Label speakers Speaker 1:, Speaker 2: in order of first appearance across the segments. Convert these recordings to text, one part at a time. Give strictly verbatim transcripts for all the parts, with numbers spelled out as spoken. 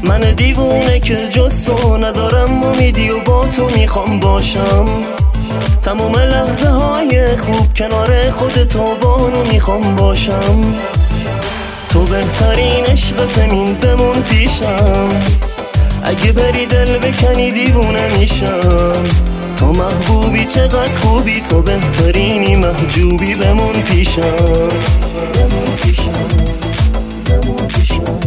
Speaker 1: من دیوونه که جز تو ندارم امیدی و با تو میخوام باشم. تمام لحظه های خوب کنار خودتو با اونو میخوام باشم. تو بهترین عشق زمین بمون پیشم، اگه بری دل بکنی دیوونه میشم. تو محبوبی چقدر خوبی، تو بهترینی محجوبی بمون پیشم. بمون پیشم بمون پیشم.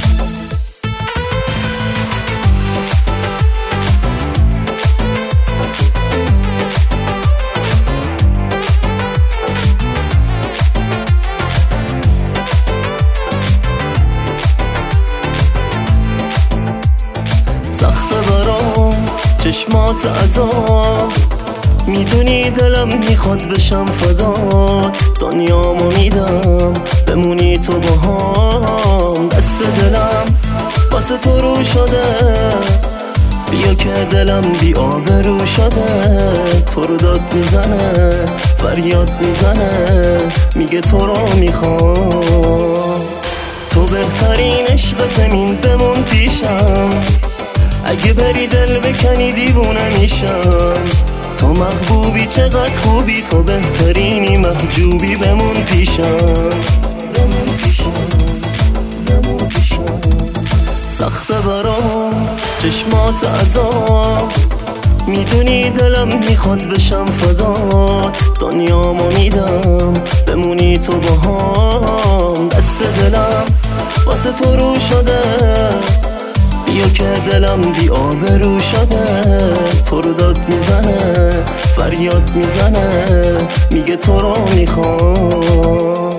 Speaker 1: سخته برام چشمات عذاب، میدونی دلم میخواد بشم فدات. دنیامو میدم بمونی تو باهام. دست دلم واسه تو رو شده، بیا که دلم بی آبرو شده. تو رو داد میزنه فریاد میزنه، میگه تو رو میخوام. تو بهترین عشق زمین بمون پیشم، اگه بری دل بکنی دیوونه میشم. تو محبوبی چقدر خوبی، تو بهترینی محجوبی بمون پیشم. بمون پیشم بمون پیشم. سخته برام چشمات عذاب، میدونی دلم میخواد بشم فدات. دنیامو میدم بمونی تو باهام. دست دلم واسه تو رو شده، بیا که دلم بی آبرو شده. تو رو داد میزنه فریاد میزنه، میگه تو رو میخوام.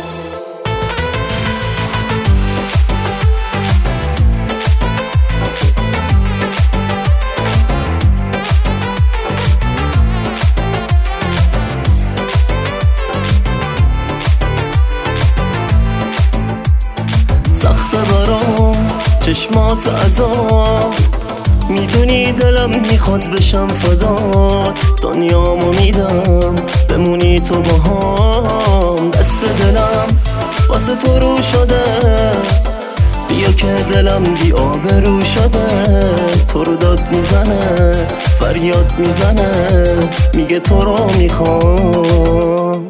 Speaker 1: سخته برام چشمات عذاب، میدونی دلم میخواد بشم فدات. دنیامو میدم بمونی تو باهام. دست دلم واسه تو رو شده، بیا که دلم بی آبرو شده. تو رو داد میزنه فریاد میزنه، میگه تو رو میخوام.